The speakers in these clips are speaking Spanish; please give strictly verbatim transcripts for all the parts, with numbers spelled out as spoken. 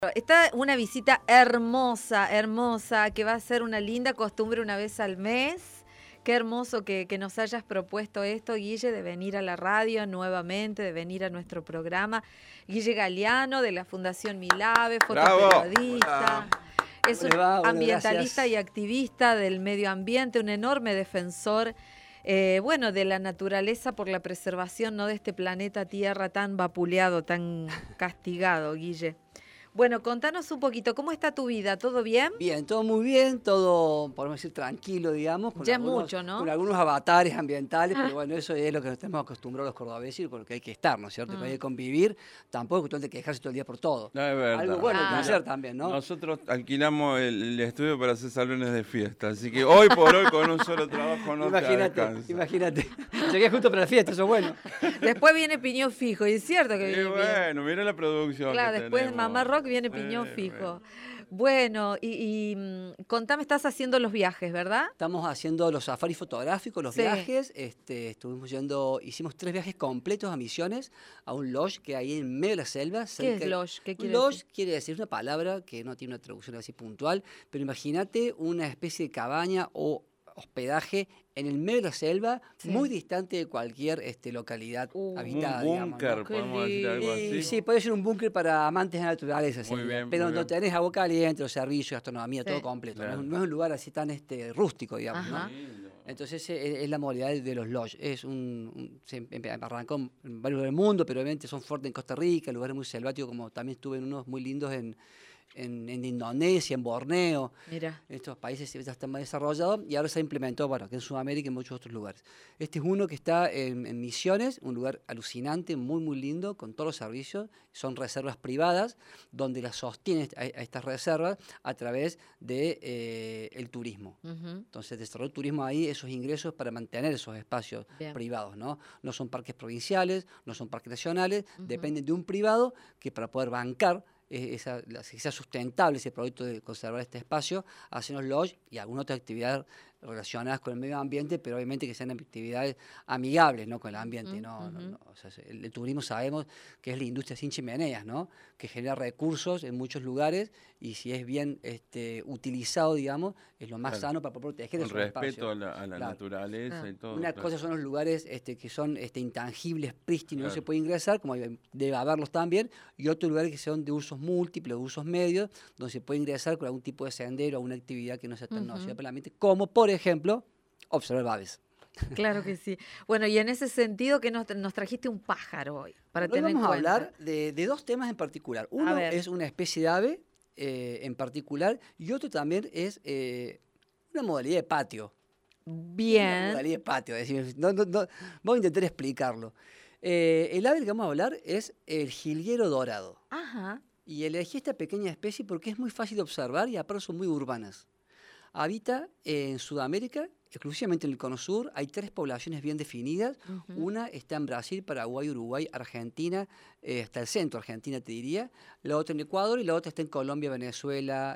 Está una visita hermosa, hermosa, que va a ser una linda costumbre una vez al mes. Qué hermoso que, que nos hayas propuesto esto, Guille, de venir a la radio nuevamente, de venir a nuestro programa. Guille Galeano, de la Fundación Milave, fotoperiodista. Es un va? ambientalista Gracias. y activista del medio ambiente, un enorme defensor eh, bueno, de la naturaleza por la preservación, ¿no?, de este planeta Tierra tan vapuleado, tan castigado, Guille. Bueno, contanos un poquito, ¿cómo está tu vida? ¿Todo bien? Bien, todo muy bien, todo, podemos decir, tranquilo, digamos. Con Ya es algunos, mucho, ¿no? Con algunos avatares ambientales, pero bueno, eso es lo que nos tenemos acostumbrados los cordobeses y con lo que hay que estar, ¿no es cierto? Mm. Que hay que convivir, tampoco es cuestión de quejarse todo el día por todo. No, es verdad. Algo bueno hay que Ah. hacer también, ¿no? Nosotros alquilamos el, el estudio para hacer salones de fiesta, así que hoy por hoy con un solo trabajo no te Imagínate, alcanza. imagínate. Llegué justo para la fiesta, eso es bueno. Después viene Piñón Fijo, y es cierto que Y viene Piñón. bueno, mira la producción. Claro, que después de tenemos. Mamá Rock viene Piñón Eh, Fijo. bueno. Bueno, y, y mm, contame, estás haciendo los viajes, ¿verdad? Estamos haciendo los safaris fotográficos, los Sí. viajes. Este, estuvimos yendo, hicimos tres viajes completos a Misiones, a un lodge que hay en medio de la selva. ¿Qué cerca- es lodge? ¿Qué Un quiere lodge decir? quiere decir una palabra que no tiene una traducción así puntual, pero imagínate una especie de cabaña o hospedaje en el medio de la selva, Sí. muy distante de cualquier este, localidad Uh, habitada, Un digamos, búnker, ¿no? Qué podemos decir algo Y así. sí, puede ser un búnker para amantes de la naturaleza, Muy sería, bien, pero muy no bien. tenés agua caliente, los servicios, gastronomía, Sí. todo completo. No es, Claro. un- no es un lugar así tan este, rústico, digamos, Ajá. ¿no? Entonces eh, es la modalidad de los lodge. Es un, un- se empe- arrancó en varios lugares del mundo, pero obviamente son fuertes en Costa Rica, lugares muy selváticos, como también estuve en unos muy lindos en, en, en Indonesia, en Borneo. Mira. En estos países ya están más desarrollados y ahora se ha implementado, bueno, aquí en Sudamérica y en muchos otros lugares. Este es uno que está en, en Misiones, un lugar alucinante, muy, muy lindo, con todos los servicios. Son reservas privadas, donde las sostienen a, a estas reservas a través del de, eh, el turismo. Ujú. Entonces, desarrolla el turismo ahí, esos ingresos para mantener esos espacios Bien. privados, ¿no? No son parques provinciales, no son parques nacionales, Ujú. dependen de un privado que para poder bancar eh, esa, la- que sea sustentable ese producto de conservar este espacio, hacen los lodge y alguna otra actividad relacionadas con el medio ambiente, pero obviamente que sean actividades amigables, ¿no?, con el ambiente. Ujú, no, no, ujú. no. O sea, el, el turismo sabemos que es la industria sin chimeneas, ¿no?, que genera recursos en muchos lugares y si es bien este, utilizado, digamos, es lo más Claro. sano para poder proteger Con esos respeto espacios. a la, a la Claro. naturaleza Ah. y todo. Una claro. cosa son los lugares este, que son este, intangibles, prístinos, no se Claro. puede ingresar, como hay- debe haberlos también, y otros lugares que son de usos múltiples, de usos medios, donde se puede ingresar con algún tipo de sendero o una actividad que no sea tan Ujú. nociva para el ambiente, como por ejemplo, observar aves. Claro que sí. Bueno, y en ese sentido, que nos, nos trajiste un pájaro hoy, para Hoy tener en vamos a cuenta. hablar de, de dos temas en particular. Uno ver. es una especie de ave eh, en particular, y otro también es eh, una modalidad de patio. Una Bien. modalidad de patio, es decir, no, no, no, voy a intentar explicarlo. Eh, el ave del que vamos a hablar es el jilguero dorado. Ajá. Y elegí esta pequeña especie porque es muy fácil de observar y aparte son muy urbanas. Habita en Sudamérica, exclusivamente en el Cono Sur. Hay tres poblaciones bien definidas. Ujú. Una está en Brasil, Paraguay, Uruguay, Argentina, eh, hasta el centro, Argentina te diría. La otra en Ecuador y la otra está en Colombia, Venezuela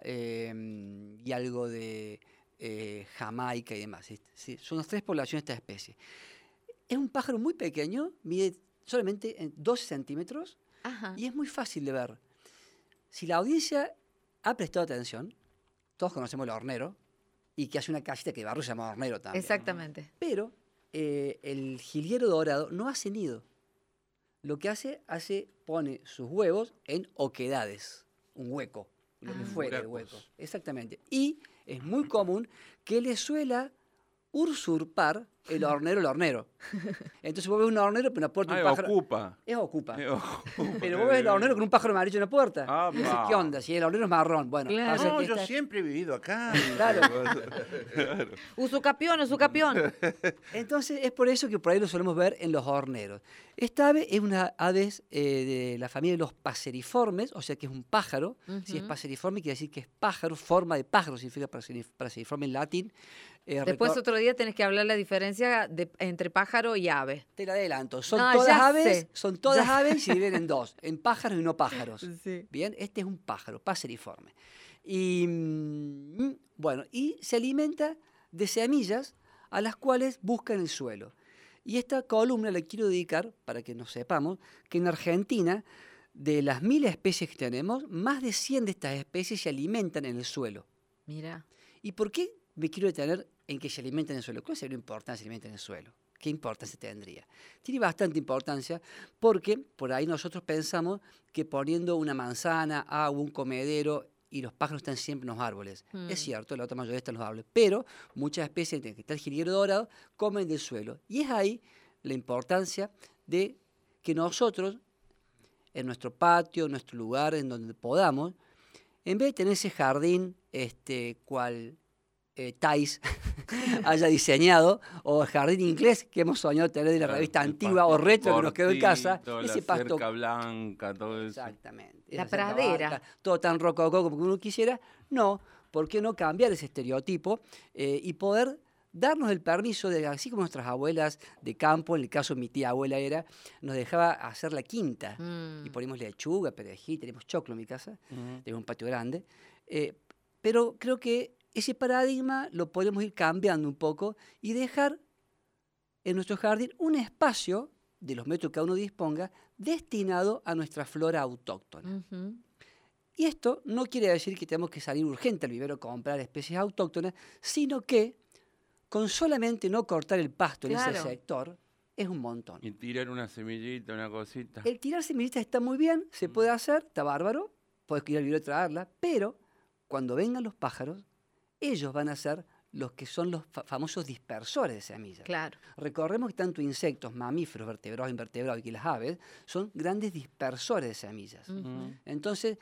eh, y algo de eh, Jamaica y demás. Sí, sí, son las tres poblaciones de esta especie. Es un pájaro muy pequeño, mide solamente en doce centímetros Ajá. y es muy fácil de ver. Si la audiencia ha prestado atención, todos conocemos el hornero, y que hace una casita que barro se llama hornero también. Exactamente. Pero eh, el jilguero dorado no hace nido. Lo que hace, hace, pone sus huevos en oquedades, un hueco, lo que Ah. fuera el Huecos. hueco. Exactamente. Y es muy común que le suela usurpar el hornero el hornero. Entonces vos ves un hornero, pero una puerta Ah, un pájaro. ocupa. Es ocupa. Eh, ocupa. Pero vos ves el hornero con un pájaro amarillo en la puerta. Ah, Y dices, va. ¿qué onda? Si el hornero es marrón. Bueno, Claro. pasa No, que yo esta- siempre he vivido acá. Claro. Usucapión, usucapión. Entonces es por eso que por ahí lo solemos ver en los horneros. Esta ave es una ave eh, de la familia de los paseriformes, o sea que es un pájaro. Si es Ujú. paseriforme quiere decir que es pájaro, forma de pájaro significa paseri- paseriforme en latín. Eh, Después recor- otro día tenés que hablar la diferencia de- entre pájaro y ave. Te la adelanto. Son No, todas ya aves, sé. son todas Ya. aves y se dividen en dos, en pájaros y no pájaros. Sí. Bien, este es un pájaro, paseriforme. Y mm, bueno, y se alimenta de semillas a las cuales busca en el suelo. Y esta columna la quiero dedicar, para que nos sepamos, que en Argentina de las mil especies que tenemos, más de cien de estas especies se alimentan en el suelo. Mira. ¿Y por qué me quiero detener en que se alimenten en el suelo? ¿Cuál sería la importancia de se alimenten en el suelo? ¿Qué importancia tendría? Tiene bastante importancia porque por ahí nosotros pensamos que poniendo una manzana, agua, un comedero y los pájaros están siempre en los árboles. Mm. Es cierto, la otra mayoría están en los árboles, pero muchas especies que está el jilguero dorado comen del suelo. Y es ahí la importancia de que nosotros, en nuestro patio, en nuestro lugar, en donde podamos, en vez de tener ese jardín este, cual eh, Thais haya diseñado, o el jardín inglés que hemos soñado tener de la claro, revista antigua o retro cortito, que nos quedó en casa, ese la pasto cerca blanca, todo eso. Exactamente. La pradera. Blanca, todo tan rococó como uno quisiera. No, ¿por qué no cambiar ese estereotipo eh, y poder darnos el permiso de, así como nuestras abuelas de campo, en el caso de mi tía abuela era, nos dejaba hacer la quinta mm. y ponemos lechuga, perejil, tenemos choclo en mi casa, mm. tenemos un patio grande, eh, pero creo que ese paradigma lo podemos ir cambiando un poco y dejar en nuestro jardín un espacio de los metros que cada uno disponga destinado a nuestra flora autóctona. Uh-huh. Y esto no quiere decir que tenemos que salir urgente al vivero a comprar especies autóctonas, sino que con solamente no cortar el pasto claro. en ese sector, es un montón. Y tirar una semillita, una cosita. El tirar semillitas está muy bien, se puede hacer, está bárbaro, puedes ir al vivero a traerla, pero cuando vengan los pájaros, ellos van a ser los que son los fa- famosos dispersores de semillas. Claro. Recordemos que tanto insectos, mamíferos, vertebrados, invertebrados y que las aves son grandes dispersores de semillas. Uh-huh. Entonces,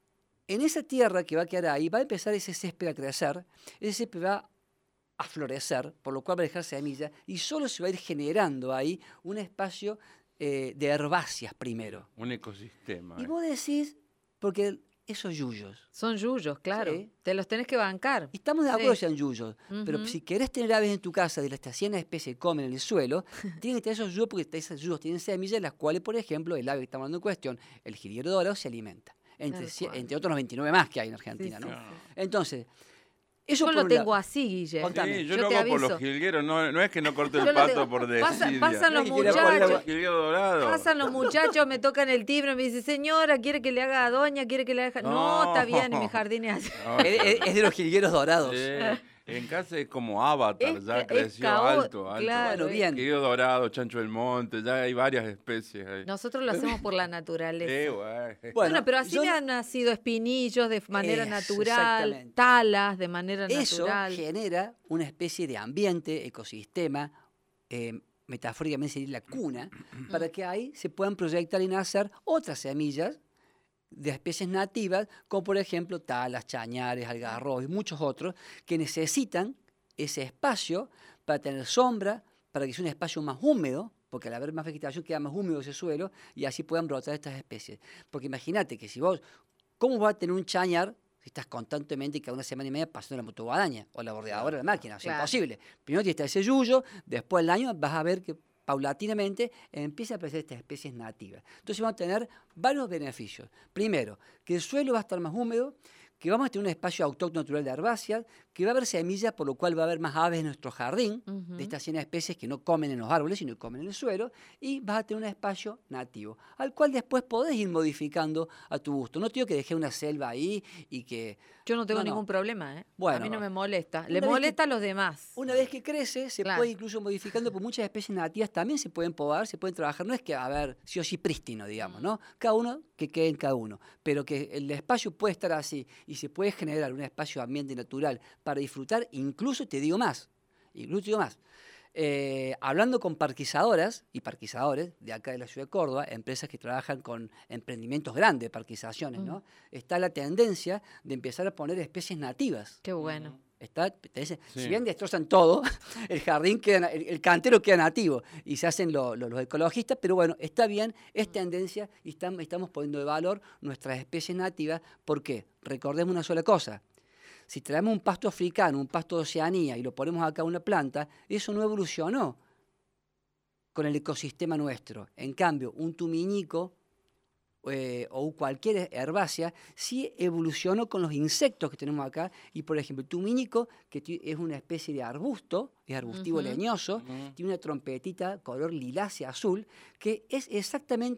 en esa tierra que va a quedar ahí, va a empezar ese césped a crecer, ese césped va a florecer, por lo cual va a dejar semillas, y solo se va a ir generando ahí un espacio eh, de herbáceas primero. Un ecosistema. Y vos decís, porque esos yuyos. Son yuyos, claro. Sí. Te los tenés que bancar. Y estamos de acuerdo sí. sean yuyos, uh-huh. pero si querés tener aves en tu casa de las cien especies que comen en el suelo, tienen que tener esos yuyos porque esos yuyos tienen semillas, las cuales, por ejemplo, el ave que estamos hablando en cuestión, el jilguero dorado, se alimenta. Entre, entre otros los veintinueve más que hay en Argentina, sí, ¿no? Sí. Entonces, eso yo lo tengo así, Guille. Sí, yo, yo lo hago por los jilgueros, no, no es que no corte el pasto por desidia. Pasa, pasan los muchachos, dorado. pasan los muchachos, me tocan el timbre, me dice, señora, ¿quiere que le haga a doña? ¿Quiere que le haga? No, no está bien, en mi jardín es así. No. Es, es de los jilgueros dorados. Sí. En casa es como Avatar, es, ya creció alto, alto. Claro, bien. Jilguero dorado, chancho del monte, ya hay varias especies ahí. Nosotros lo hacemos por la naturaleza. Sí, bueno. Bueno, bueno, pero así yo... me han nacido espinillos de manera es, natural, talas de manera Eso natural. Eso genera una especie de ambiente, ecosistema, eh, metafóricamente sería la cuna, para que ahí se puedan proyectar y nacer otras semillas de especies nativas, como por ejemplo talas, chañares, algarrobos y muchos otros, que necesitan ese espacio para tener sombra, para que sea un espacio más húmedo, porque al haber más vegetación queda más húmedo ese suelo, y así puedan brotar estas especies. Porque imagínate que si vos, ¿cómo vas a tener un chañar si estás constantemente cada una semana y media pasando la motoguadaña o la bordeadora de la máquina? O sea, claro. imposible. Primero tienes que estar ese yuyo, después del año vas a ver que paulatinamente empieza a aparecer estas especies nativas. Entonces vamos a tener varios beneficios. Primero, que el suelo va a estar más húmedo, que vamos a tener un espacio autóctono natural de herbáceas, que va a haber semillas, por lo cual va a haber más aves en nuestro jardín, uh-huh. de estas cien especies que no comen en los árboles, sino que comen en el suelo, y vas a tener un espacio nativo, al cual después podés ir modificando a tu gusto. No te digo que dejé una selva ahí y que... Yo no tengo no, ningún no. problema, ¿eh? Bueno, a mí no me molesta. Le molesta que, a los demás. Una vez que crece, se claro. puede incluso modificando, porque muchas especies nativas también se pueden podar, se pueden trabajar. No es que, a ver, sí o sí prístino, digamos, ¿no? Cada uno que quede en cada uno. Pero que el espacio puede estar así y se puede generar un espacio ambiente natural para disfrutar, incluso te digo más, incluso te digo más. Eh, hablando con parquizadoras y parquizadores de acá de la ciudad de Córdoba, empresas que trabajan con emprendimientos grandes de parquizaciones, mm. ¿no? Está la tendencia de empezar a poner especies nativas. Qué bueno. Está, te dice, sí. Si bien destrozan todo, el jardín queda, el, el cantero queda nativo y se hacen lo, lo, los ecologistas, pero bueno, está bien, es tendencia y estamos, estamos poniendo de valor nuestras especies nativas. ¿Por qué? Recordemos una sola cosa. Si traemos un pasto africano, un pasto de Oceanía y lo ponemos acá a una planta, eso no evolucionó con el ecosistema nuestro. En cambio, un tumiñico eh, o cualquier herbácea sí evolucionó con los insectos que tenemos acá. Y, por ejemplo, el tumiñico, que es una especie de arbusto, es arbustivo uh-huh. leñoso, uh-huh. tiene una trompetita color lilácea azul, que es exactamente el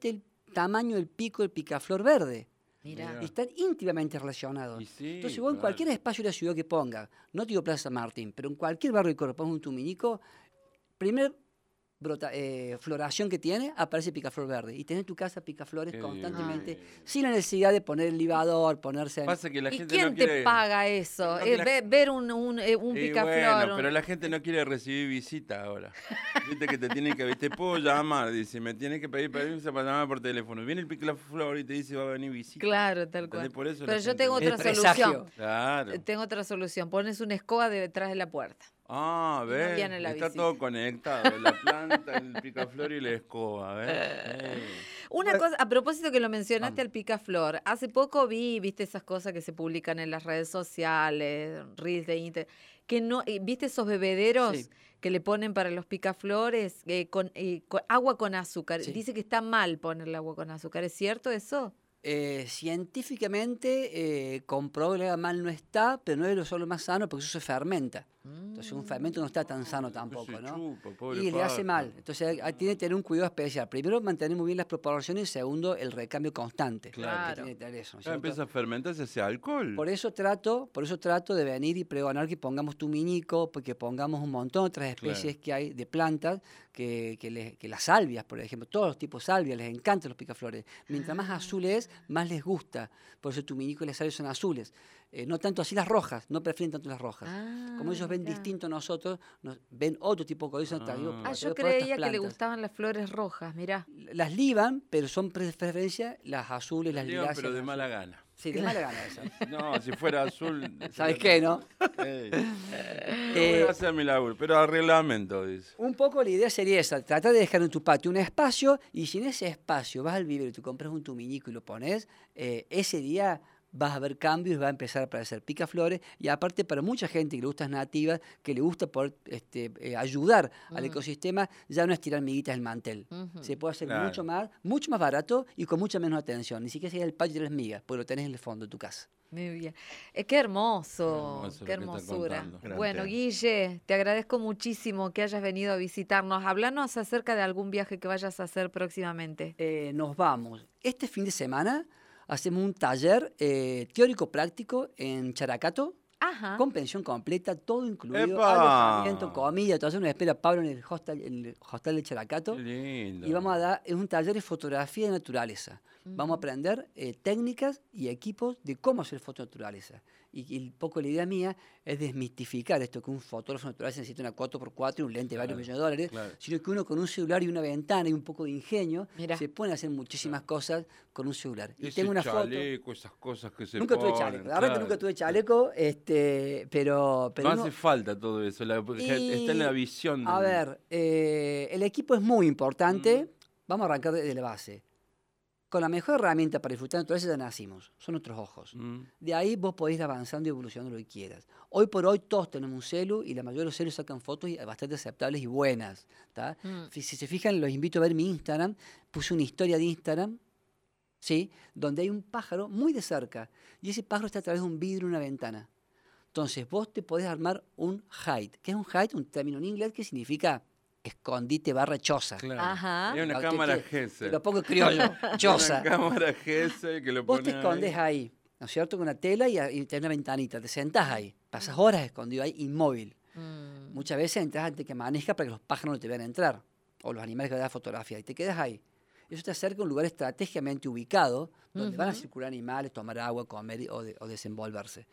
tamaño del pico del picaflor verde. Mira. Mirá. Y están íntimamente relacionados. Y sí, Entonces vos en claro. cualquier espacio de la ciudad que pongas, no te digo Plaza San Martín, pero en cualquier barrio que pongas un tuminico, primer brota, eh, floración que tiene, aparece picaflor verde. Y tenés en tu casa picaflores Qué constantemente, bien. sin la necesidad de poner el libador, ponerse... Pasa que la ¿Y gente quién no quiere... te paga eso? No, Eh, la- ve- ver un, un, eh, un Y picaflor. bueno, un- pero la gente no quiere recibir visita ahora. Viste que te tienen que... Te puedo llamar, dice, me tienes que pedir permiso para llamar por teléfono. Viene el picaflor y te dice va a venir visita. Claro, tal ¿Entendés? cual. Por eso Pero la yo gente tengo no- otra El presagio. solución. Claro. Eh, Tengo otra solución. Pones una escoba detrás de la puerta. Ah, Y no ¿ves? viene la Está visita. todo conectado. La planta, el picaflor y la escoba, ¿ves? Eh. Una Bueno, cosa, a propósito que lo mencionaste vamos. al picaflor, hace poco vi, viste esas cosas que se publican en las redes sociales, reels de internet, que no, eh, viste esos bebederos Sí. que le ponen para los picaflores eh, con, eh, con agua con azúcar. Sí. Dice que está mal ponerle agua con azúcar, ¿es cierto eso? Eh, científicamente eh, comprobado que le haga mal no está, pero no es lo solo más sano porque eso se fermenta. Entonces un fermento no está tan sano tampoco, se ¿no? chupa, pobre Y le hace pato. mal. Entonces hay- tiene que tener un cuidado especial. Primero, mantener muy bien las proporciones y segundo, el recambio constante. Claro. Que tiene que tener eso, ¿no es Ya cierto? empieza a fermentarse ese alcohol. Por eso trato, por eso trato de venir y pregonar que pongamos tuminico, porque pongamos un montón de otras especies Claro. que hay de plantas, que, que, les- que las salvias, por ejemplo, todos los tipos de salvias, les encantan los picaflores. Mientras más azul es, más les gusta. Por eso el tuminico y las salvias son azules. Eh, no tanto así las rojas, no prefieren tanto las rojas. Ah, Como ellos ven mirá. distinto a nosotros, nos, ven otro tipo de colores. Ah. Ah, yo creía que le gustaban las flores rojas, mirá. Las liban, pero son de preferencia las azules, las Liban, liláceas. pero de las mala azules. gana. Sí, de mala gana eso. No, si fuera azul... ¿Sabes qué, no? Ey. Eh, No voy a hacer mi laburo, pero arreglamento, dice. Un poco la idea sería esa, tratar de dejar en tu patio un espacio y si en ese espacio vas al vivero y tú compras un tuminico y lo pones, eh, ese día vas a ver cambios y va a empezar a aparecer picaflores y aparte para mucha gente que le gustan nativas, que le gusta poder este, eh, ayudar al Mm. ecosistema, ya no es tirar miguitas del mantel. Ujú. Se puede hacer Claro. mucho más, mucho más barato y con mucha menos atención. Ni siquiera sería el patio de las migas, porque lo tenés en el fondo de tu casa. Muy bien. Eh, qué hermoso, Hermoso qué lo que está hermosura. contando. Gran Bueno, tema. Guille, te agradezco muchísimo que hayas venido a visitarnos. Hablanos acerca de algún viaje que vayas a hacer próximamente. Eh, nos vamos. Este fin de semana hacemos un taller eh, teórico-práctico en Characato, Ajá. con pensión completa, todo incluido, ¡Epa! alojamiento, comida, todo eso. Nos espera Pablo en el hostel, en el hostel de Characato. Qué lindo. Y vamos a dar, es un taller de fotografía de naturaleza. Vamos a Ujú. aprender eh, técnicas y equipos de cómo hacer foto de naturaleza. Y, y un poco la idea mía es desmistificar esto, que un fotógrafo de naturaleza necesita una cuatro por cuatro y un lente de varios Claro, millones de dólares, claro. sino que uno con un celular y una ventana y un poco de ingenio Mirá. se pueden hacer muchísimas cosas con un celular. Y Ese tengo una foto. chaleco, esas cosas que se Nunca tuve ponen, chaleco, la verdad que claro. nunca tuve chaleco, este, pero, pero No uno- hace falta todo eso, la- porque está en la y, visión. A del- ver, eh, el equipo es muy importante. Mm. Vamos a arrancar desde la base. Con la mejor herramienta para disfrutar de la naturaleza ya nacimos, son nuestros ojos. Mm. De ahí vos podés ir avanzando y evolucionando lo que quieras. Hoy por hoy todos tenemos un celu y la mayoría de los celus sacan fotos y- bastante aceptables y buenas. ¿tá? Mm. Si si se fijan, los invito a ver mi Instagram. Puse una historia de Instagram, ¿sí? Donde hay un pájaro muy de cerca. Y ese pájaro está a través de un vidrio en una ventana. Entonces vos te podés armar un hide. ¿Qué es un hide? Un término en inglés que significa escondite barra choza. Claro. Ajá. Hay una Te- te- cámara te- G S. Te lo pongo criollo, choza. Una cámara G S que lo Vos pone te escondes ahí. ahí, ¿no es cierto? Con una tela y, y tenés una ventanita, te sentás ahí, pasas horas escondido ahí, inmóvil. Mm. Muchas veces entras antes que maneja para que los pájaros no te vean entrar, o los animales que van a fotografía, y te quedas ahí. Eso te acerca a un lugar estratégicamente ubicado, donde van a Ujú. circular animales, tomar agua, comer y- o, de- o desenvolverse.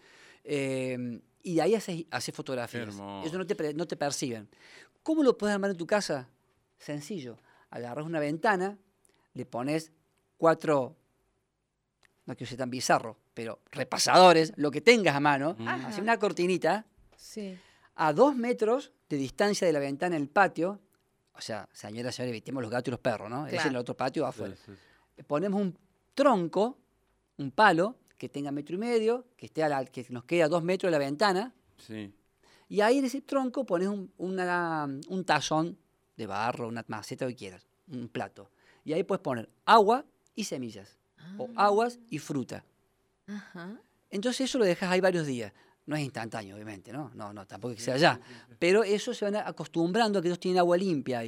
Eh, y de ahí haces, haces fotografías. hermoso. Eso no te, pre- no te perciben. ¿Cómo lo puedes armar en tu casa? Sencillo. Agarras una ventana, le pones cuatro, no quiero ser tan bizarro, pero repasadores, lo que tengas a mano, Mm. Ajá. haces una cortinita Sí. a dos metros de distancia de la ventana en el patio. O sea, señora, señores, evitemos los gatos y los perros, ¿no? Es en el Claro. otro patio Sí, afuera. sí, sí. Ponemos un tronco, un palo, que tenga metro y medio, que, esté a la- que nos quede a dos metros de la ventana, Sí. y ahí en ese tronco pones un, una- un tazón de barro, una maceta, lo que quieras, un plato. Y ahí puedes poner agua y semillas, o Ah. aguas y fruta. Ajá. Entonces eso lo dejas ahí varios días. No es instantáneo, obviamente, ¿no? No, no, tampoco es que sea ya. Pero eso se van acostumbrando a que ellos tienen agua limpia ahí.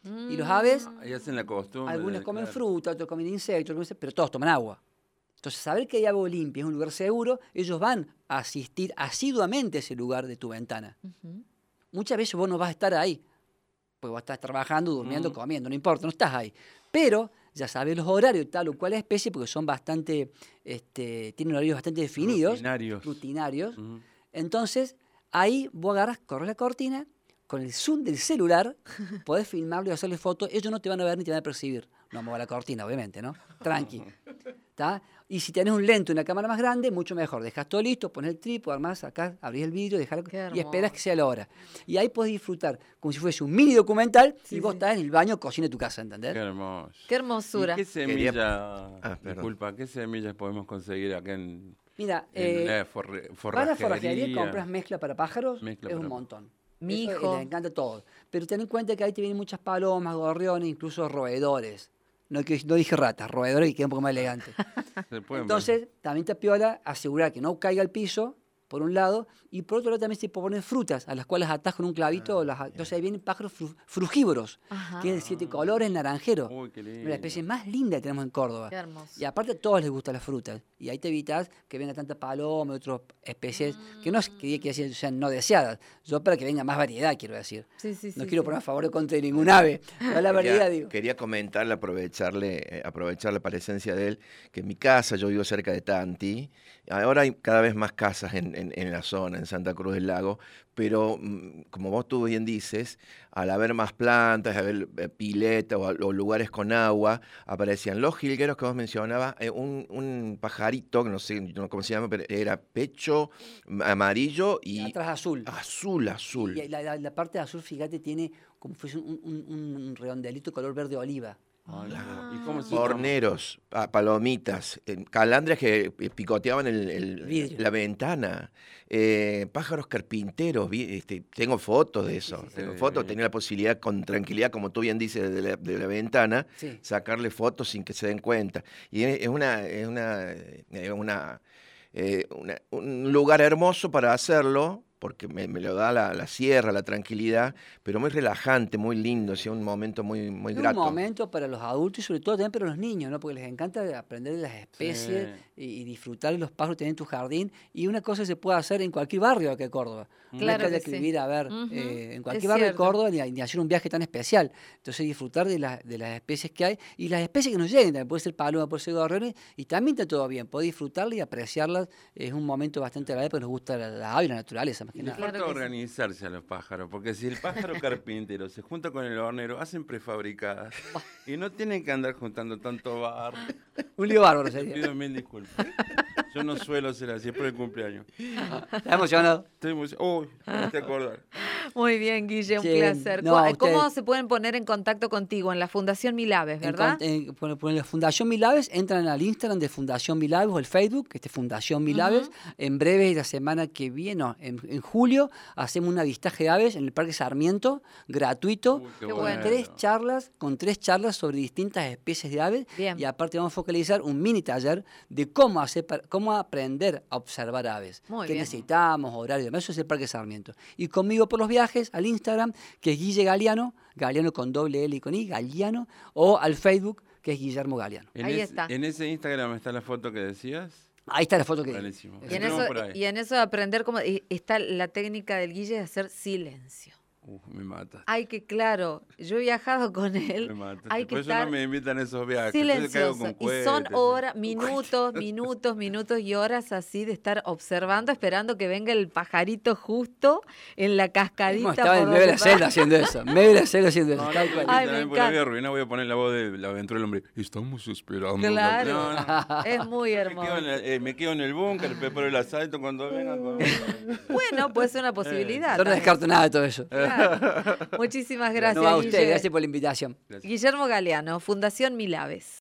Y los aves, Ahí hacen la costumbre. algunos de- comen claro. fruta, otros comen insectos, otros comen- pero todos toman agua. Entonces, saber que hay agua limpia, es un lugar seguro, ellos van a asistir asiduamente a ese lugar de tu ventana. Ujú. Muchas veces vos no vas a estar ahí, porque vos estás trabajando, durmiendo, Mm. comiendo, no importa, no estás ahí. Pero ya sabes los horarios de tal o cual especie, porque son bastante, este, tienen horarios bastante definidos, Rutinarios. rutinarios. Ujú. Entonces, ahí vos agarras, corres la cortina, con el zoom del celular, podés filmarlo y hacerle fotos, ellos no te van a ver ni te van a percibir. No mueva la cortina, obviamente, ¿no? Tranqui. ¿Tá? Y si tenés un lente, una cámara más grande, mucho mejor. Dejás todo listo, pones el trípode, armás acá, abrís el vidrio, dejás la- Qué y esperas hermoso. que sea la hora. Y ahí podés disfrutar como si fuese un mini documental Sí, y vos sí. estás en el baño, cocina de tu casa, ¿entendés? Qué hermoso. Qué hermosura. ¿Y qué semilla, Ah, perdón. disculpa, qué semillas podemos conseguir acá en, Mira, en eh, la forre- para forrajería forrajería? compras mezcla para pájaros, Mezcla es un para- montón. Mijo. Eso, eh, les encanta todo. Pero ten en cuenta que ahí te vienen muchas palomas, gorriones, incluso roedores. No, que- no dije ratas, roedores, que queda un poco más elegante. Se pueden ver. Entonces, también te piola asegurar que no caiga al piso, por un lado, y por otro lado también se ponen frutas, a las cuales atás con un clavito. las- entonces ahí vienen pájaros fru- frugívoros. Ajá. Tienen siete colores, naranjero. Uy, qué lindo. La especie más linda que tenemos en Córdoba. Qué hermoso. Y aparte a todos les gustan las frutas. Y ahí te evitas que venga tanta paloma y otras especies que no es que, que sean no deseadas. Yo para que venga más variedad, quiero decir. Sí, sí, No sí, quiero sí. poner a favor o contra de ningún ave. Pero la variedad, Quería, digo. quería comentarle, aprovecharle, eh, aprovechar la presencia de él, que en mi casa, yo vivo cerca de Tanti, ahora hay cada vez más casas en, en- en la zona, en Santa Cruz del Lago, pero mm, como vos tú bien dices, al haber más plantas, haber eh, piletas o, o lugares con agua, aparecían los jilgueros que vos mencionabas, eh, un, un pajarito, que no sé no cómo se llama, pero era pecho amarillo Y y atrás azul. azul, azul. Y la, la- la parte de azul, fíjate, tiene como si fuese un, un- un redondelito color verde oliva. Ay, ¿y cómo se llama? Horneros, pa- palomitas, eh, calandrias que eh, picoteaban el- el- Vidrio. la ventana, eh, pájaros carpinteros, vi- este, tengo fotos de eso, sí, sí. tengo fotos, tenía la posibilidad con tranquilidad, como tú bien dices, de la, de la ventana, Sí. sacarle fotos sin que se den cuenta. Y es es una, es una, es una, eh, una- un lugar hermoso para hacerlo, porque me, me lo da la, la sierra, la tranquilidad, pero muy relajante, muy lindo, es un momento muy, muy Es grato. un momento para los adultos y sobre todo también para los niños, ¿no? Porque les encanta aprender de las especies y, y disfrutar de los pájaros que tienen en tu jardín. Y una cosa se puede hacer en cualquier barrio acá de Córdoba. No Claro es que haya que que sí. vivir a ver Ujú, eh, en es cualquier barrio de cierto. Córdoba ni, ni hacer un viaje tan especial. Entonces disfrutar de, la- de las especies que hay y las especies que nos lleguen. También puede ser paloma, puede ser gorriones y también está todo bien. Podés disfrutarlas y apreciarlas. Es un momento bastante agradable porque nos gusta la, la ave y la naturaleza más que Y le nada. Claro falta que sí. organizarse a los pájaros, porque si el pájaro carpintero se junta con el hornero, hacen prefabricadas y no tienen que andar juntando tanto barro. Un lío bárbaro Te sería. pido mil disculpas. Yo no suelo ser así, es por el cumpleaños. ¿Estás emocionado? Estoy muy... Uy, me te acordar. Muy bien, Guille, un Sí, placer. no, ¿Cu- a ¿Cómo ustedes. se pueden poner en contacto contigo? En la Fundación Milaves, En ¿verdad? con- en- por, por la Fundación Milaves, entran al Instagram de Fundación Milaves o el Facebook, que es Fundación Milaves. En breve, la semana que viene, no, en, en julio, hacemos un avistaje de aves en el Parque Sarmiento, gratuito, Uy, Qué con bueno. tres charlas, con tres charlas sobre distintas especies de aves. Bien. Y aparte vamos a focalizar un mini taller de cómo hacer, para- cómo aprender a observar aves. Muy qué bien. necesitamos, horario, demás, eso es el Parque Sarmiento. Y conmigo por los viajes al Instagram, que es Guille Galeano, Galeano con doble L y con I, Galeano, o al Facebook, que es Guillermo Galeano. En Ahí ese- está. En ese Instagram está la foto que decías. Ahí está la foto que Buenísimo. Y en, Entremos eso, por ahí. y en eso de aprender cómo y está la técnica del Guille de hacer silencio. Uf, me matas. Hay que, claro, yo he viajado con él. Me matas. Hay que Por eso estar no me invitan a esos viajes. entonces caigo silencioso. con Y son cohetes. horas, minutos, minutos, minutos y horas así de estar observando, esperando que venga el pajarito justo en la cascadita. Hemos estado en por medio de la donde va. selva haciendo eso. En medio de la selva haciendo eso. No, tal no, cual. me Ay, invitan me a mí porque la voy a encanta. arruinar, voy a poner la voz de la aventura del hombre. Estamos esperando. Claro. No, no. Es muy Me hermoso. quedo, en el, eh, me quedo en el búnker, preparo el asalto cuando vengan. Con... Bueno, puede ser una posibilidad. Yo no también. descarto nada de todo eso. Claro. Muchísimas gracias, No, a Guille. usted, gracias por la invitación. Guillermo Galeano, Fundación Milaves.